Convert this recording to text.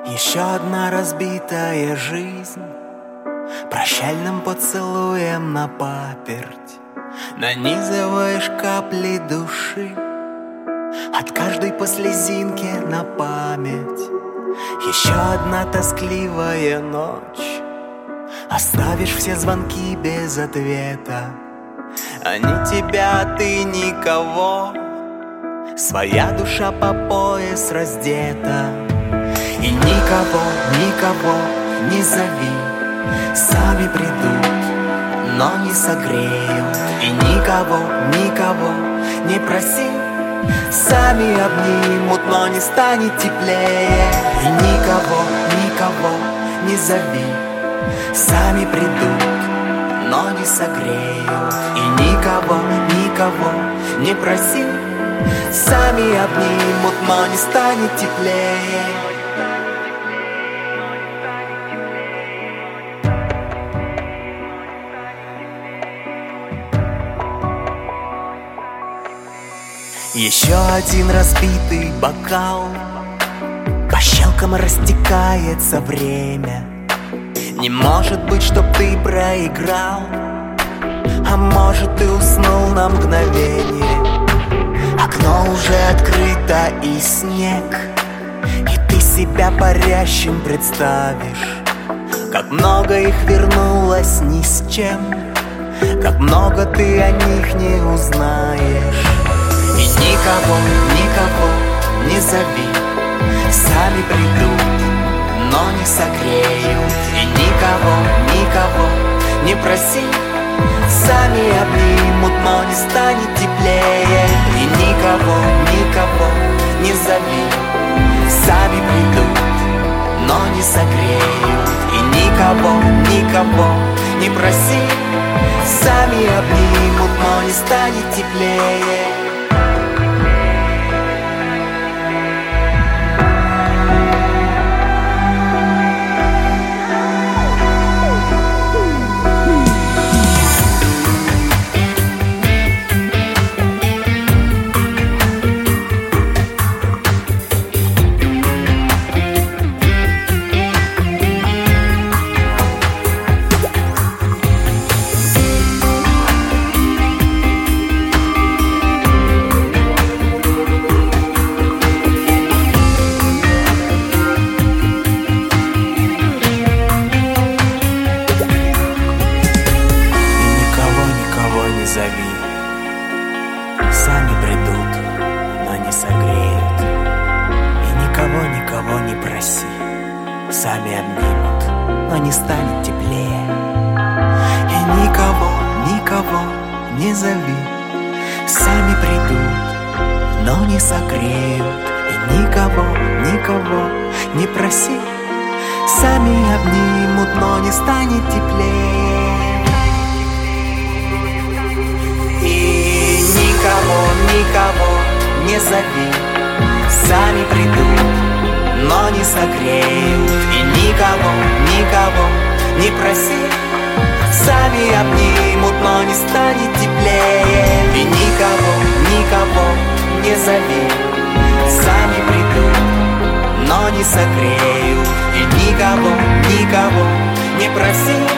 Еще одна разбитая жизнь, прощальным поцелуем на паперть нанизываешь капли души от каждой по слезинке на память. Еще одна тоскливая ночь, оставишь все звонки без ответа. Они тебя, а ты никого, своя душа по пояс раздета. И никого, никого не зови, сами придут, но не согреют. И никого, никого не проси, сами обнимут, но не станет теплее. И никого, никого не зови, сами придут, но не согреют. И никого, никого не проси, сами обнимут, но не станет теплее. Еще один разбитый бокал, по щелкам растекается время. Не может быть, чтоб ты проиграл, а может, ты уснул на мгновение. Окно уже открыто и снег, и ты себя парящим представишь. Как много их вернулось ни с чем, как много ты о них не узнаешь. И никого, никого не зови, сами придут, но не согреют. И никого, никого не проси, сами обнимут, но не станет теплее. И никого, никого не зови, сами придут, но не согреют. И никого, никого не проси, сами обнимут, но не станет теплее. Сами придут, но не согреют. И никого, никого не проси, сами обнимут, но не станет теплее. И никого, никого не зови, сами придут, но не согреют. И никого, никого не проси, сами обнимут, но не станет теплее. Никого не зови, сами придут, но не согреют. И никого, никого не проси, сами обнимут, но не станет теплее. И никого, никого не зови, сами придут, но не согреют. И никого, никого не проси,